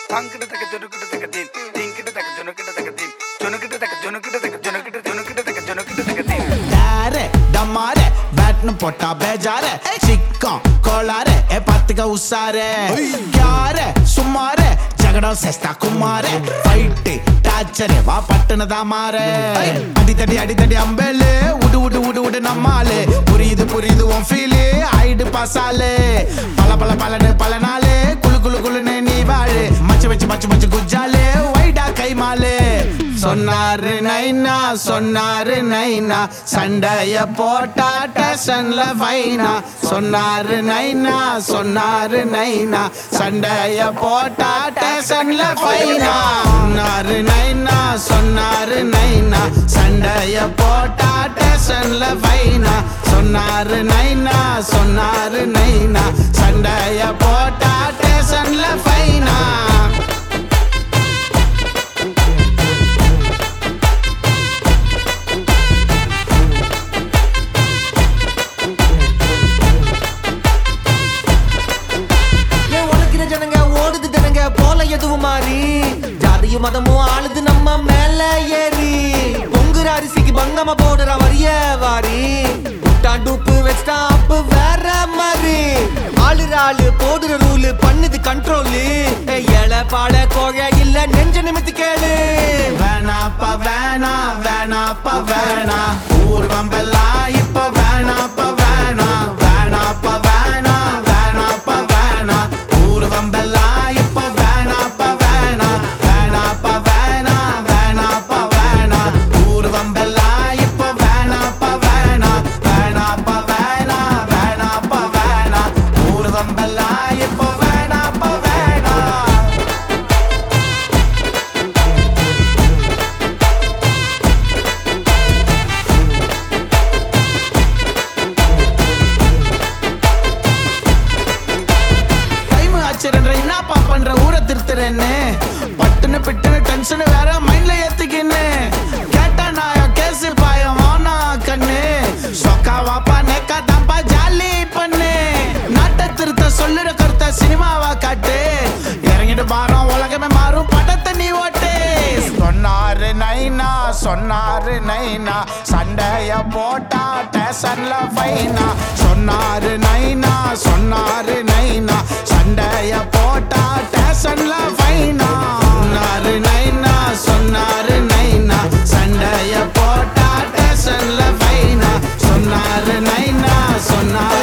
தாங்கிட்ட தக்க ஜொனுக்கிட்ட தக்க தீம் தீங்கிட்ட தக்க ஜொனுக்கிட்ட தக்க தீம் ஜொனுக்கிட்ட தக்க ஜொனுக்கிட்ட தக்க ஜொனுக்கிட்ட ஜொனுக்கிட்ட தக்க ஜொனுக்கிட்ட தக்க தீம் யாரே டமாரே பேட்னு போட்டா பேஜாரே சிக்கம் கோளாரே ஏ பாத்துக்க உசாரே யாரே சும்மாரே ஜகடம் சேஸ்தா குமாரே ஃபைட்டு டாச்சரே வா பட்டுனதா மாறே அடித்தடி அம்பேலே உடு உடு உடு உடு நம்மாலே புரியுது புரியுது உன் ஃபீலு ஆயிடு பாசாலே பலனு பல நாளே குளு குளு குளுன்னு நீ வாழு மச்சு குஜாலே வைடா கைமாலே சொன்னாரு நைனா சண்டைய போட்டா டேஷன்ல ஃபைனா சொன்னாரு நைனா சண்டைய போட்டா டேஷன்ல ஃபைனா சொன்னாரு நைனா சண்டைய போட்டா டேஷன்ல ஃபைனா சொன்னாரு நைனா சண்டைய போட்டா டேஷன்ல ஃபைனா எதுவும் மாறி ஜாதியும் மதமும் ஆளுது நம்ம மேல ஏறி பொங்குற அரிசிக்கு பங்கமா போடுற வரிய வாரி டூப்பு வெஸ்டாப் வேற மாதிரி ஆளு போடுற ரூலு பண்ணுது கண்ட்ரோலு ஏழை பாட கோகை இல்ல நெஞ்ச நிமித்து கேளு வேணாப்பா வேணா ஊர்வம்பெல்லாம் இப்ப வேணாப்பா வேணா ஊர்வம்பெல்லாம் இப்ப வேணாப்பா வேணா ஊர்வம்பெல்லாம் இப்ப வேணாப்பா வேணா ஊர்வம்பெல்லாம் இப்ப வேணாப்பா வேணா என்னப்பா பண்ற ஊரை திருத்துறேன்னு பட்டுன்னு பிட்டுன்னு டென்ஷன் வேற மைண்ட்ல ஏத்துக்கின்னு கேட்டா நான் கேசு பாயம் வானா கண்ணு சொக்கா வாப்பா நேக்கா தாப்பா ஜாலி பண்ணு நாட்டை திருத்த சொல்லுற கருத்த சினிமாவா காட்டு இறங்கிட்டு பாரம் உலகமே மாறும் படத்தை நீ ஓட்டு சொன்னாரு நைனா சண்டைய போட்டா டேஷன்ல ஃபைனா சொன்னாரு நைனா சண்டைய போட்டா டேஷன்ல ஃபைனா சொன்னாரு நைனா சண்டைய போட்டா டேஷன்ல ஃபைனா சொன்னாரு நைனா